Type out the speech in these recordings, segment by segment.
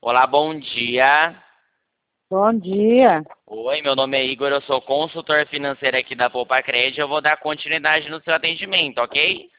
Olá, bom dia. Bom dia. Oi, meu nome é Igor, eu sou consultor financeiro aqui da Poupa Crédito. Eu vou dar continuidade no seu atendimento, ok?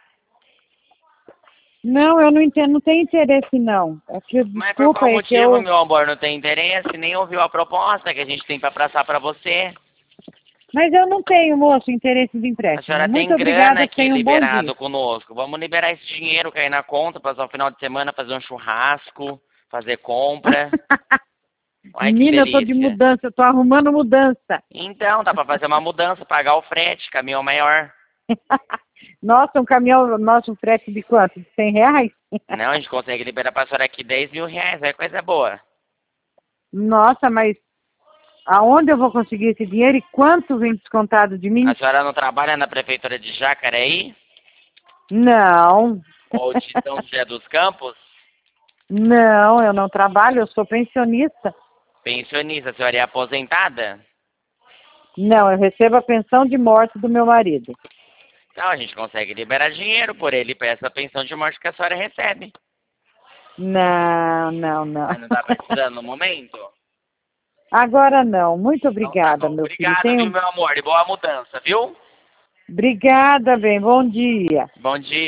Não, eu não entendo, não tenho interesse não. Mas por Desculpa, qual é que motivo, eu... meu amor, não tem interesse? Nem ouviu a proposta que a gente tem para passar para você? Mas eu não tenho, moço, interesse de A empréstimo. senhora Muito tem grana obrigada, aqui tenha um bom dia. liberado conosco. Vamos liberar esse dinheiro, cair na conta, passar o final de semana, fazer um churrasco, fazer compra. Olha que Menina, eu tô de delícia. mudança, eu tô arrumando mudança. Então, dá para fazer uma mudança, pagar o frete, caminhão maior. Nossa, um caminhão, nossa, um frete de quanto? De R$ 100? Não, a gente consegue liberar para a senhora aqui 10 mil reais, é coisa boa. Nossa, mas aonde eu vou conseguir esse dinheiro e quanto vem descontado de A mim? senhora não trabalha na prefeitura de Jacareí? Não, Ou de São José dos Campos? não, eu não trabalho, eu sou pensionista. Pensionista, a senhora é aposentada? Não, eu recebo a pensão de morte do meu marido. Então, a gente consegue liberar dinheiro por ele para essa pensão de morte que a senhora recebe. Não, não, não. Mas não está precisando no momento? Agora não. Muito Então tá obrigada, bom. meu filho. Obrigado, viu, meu amor? E boa mudança, viu? Obrigada, bem. Bom dia. Bom dia.